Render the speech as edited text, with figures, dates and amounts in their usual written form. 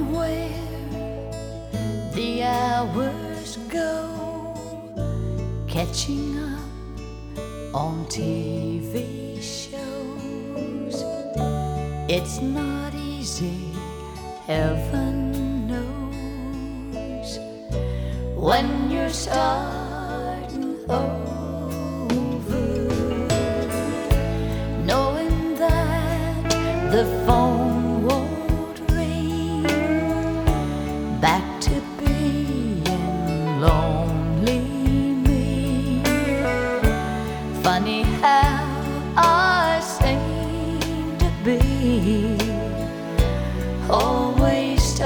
where the hours go, catching up on TV shows. It's not easy, heaven knows, when you're starting over, knowing that the